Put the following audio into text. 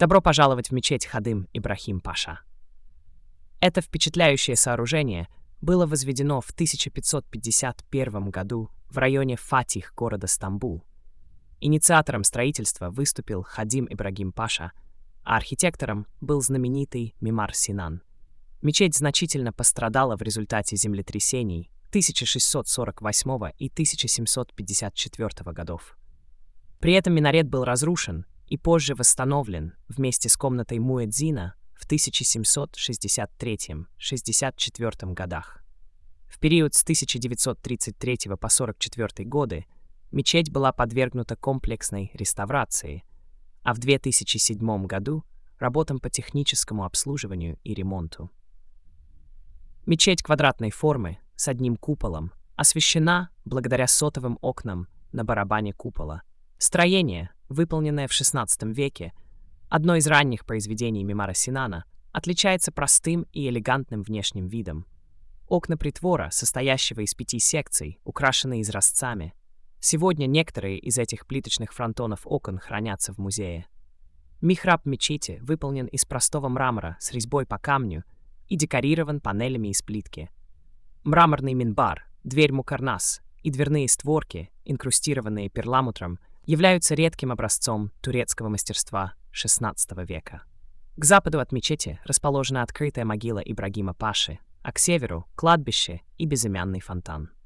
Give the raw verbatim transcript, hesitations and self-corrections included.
Добро пожаловать в мечеть Хадым Ибрагим Паша. Это впечатляющее сооружение было возведено в тысяча пятьсот пятьдесят первом году в районе Фатих города Стамбул. Инициатором строительства выступил Хадим Ибрагим Паша, а архитектором был знаменитый Мимар Синан. Мечеть значительно пострадала в результате землетрясений тысяча шестьсот сорок восьмого и тысяча семьсот пятьдесят четвёртого годов. При этом минарет был разрушен и позже восстановлен вместе с комнатой муэдзина в тысяча семьсот шестьдесят третьем — шестьдесят четвёртом годах. В период с тысяча девятьсот тридцать третьего по сорок четвёртый годы мечеть была подвергнута комплексной реставрации, а в две тысячи седьмом году — работам по техническому обслуживанию и ремонту. Мечеть квадратной формы с одним куполом освещена благодаря сотовым окнам на барабане купола. Строение, выполненное в шестнадцатом веке, одно из ранних произведений Мимара Синана, отличается простым и элегантным внешним видом. Окна притвора, состоящего из пяти секций, украшены изразцами. Сегодня некоторые из этих плиточных фронтонов окон хранятся в музее. Михраб мечети выполнен из простого мрамора с резьбой по камню и декорирован панелями из плитки. Мраморный минбар, дверь мукарнас и дверные створки, инкрустированные перламутром, являются редким образцом турецкого мастерства шестнадцатого века. К западу от мечети расположена открытая могила Ибрагима Паши, а к северу — кладбище и безымянный фонтан.